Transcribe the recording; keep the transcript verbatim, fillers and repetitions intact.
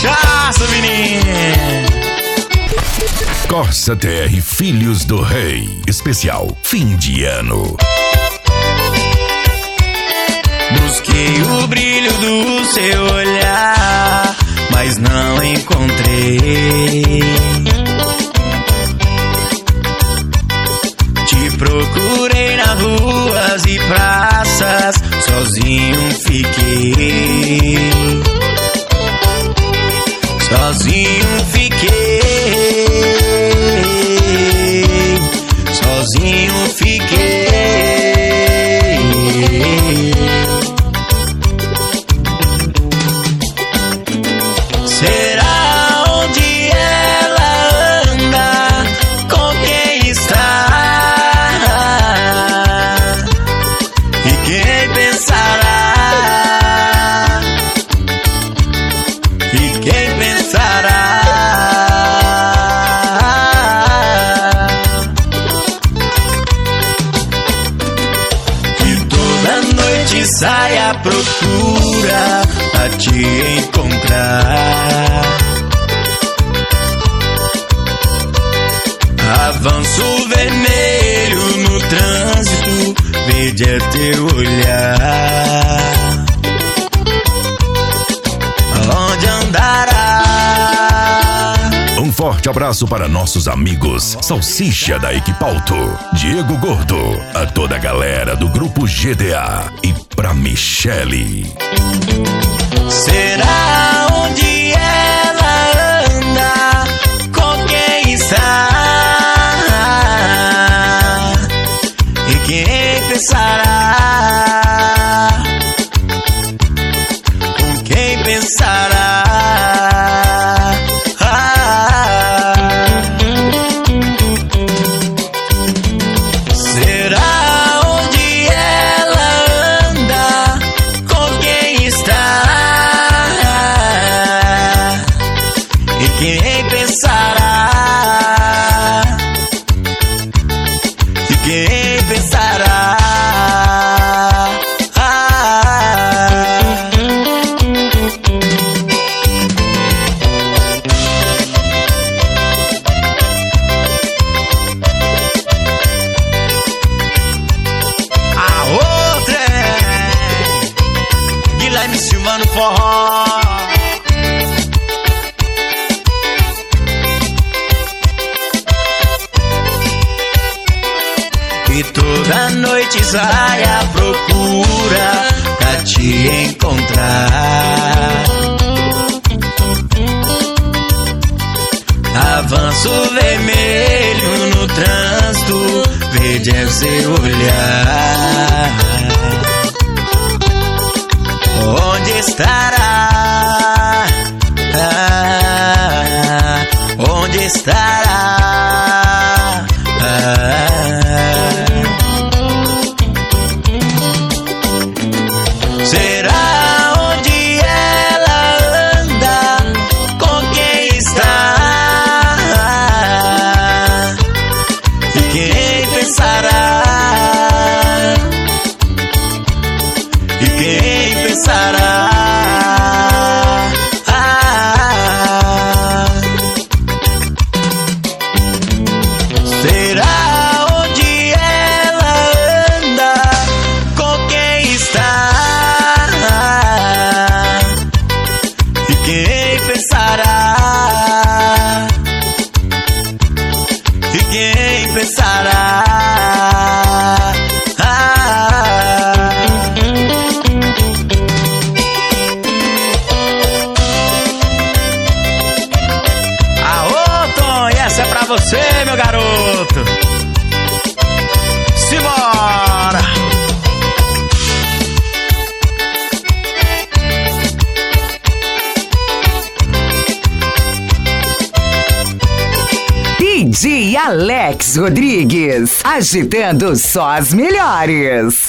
cachaça, menino. Corsa T R Filhos do Rei. Especial fim de ano. Busquei o brilho do seu olhar, mas não encontrei. Te procurei nas ruas e praças, sozinho fiquei. Sozinho fiquei. Sozinho fiquei. Será onde ela anda? Com quem está? E quem pensará? E quem pensará? Sai à procura a te encontrar. Avanço vermelho no trânsito, verde é teu olhar. Onde andará? Um forte abraço para nossos amigos Salsicha da Equipauto, Diego Gordo, a toda a galera do grupo G D A e pra Michele. Será onde ela anda? Com quem está? E quem pensará? Com quem pensará? Quem pensará? E quem pensará? A outra é Guilherme Silva no forró. E toda noite sai à procura pra te encontrar. Avanço vermelho no trânsito, verde é seu olhar. Onde estará? Ah, onde estará? Ah, será onde ela anda? Com quem está? E quem pensará? E quem pensará? Ah, será onde ela anda? Com quem está? E quem pensará? E quem pensará? Ah, aô, Tom, e essa é pra você, meu garoto. Simbora! D J Alex Rodrigues, agitando só as melhores.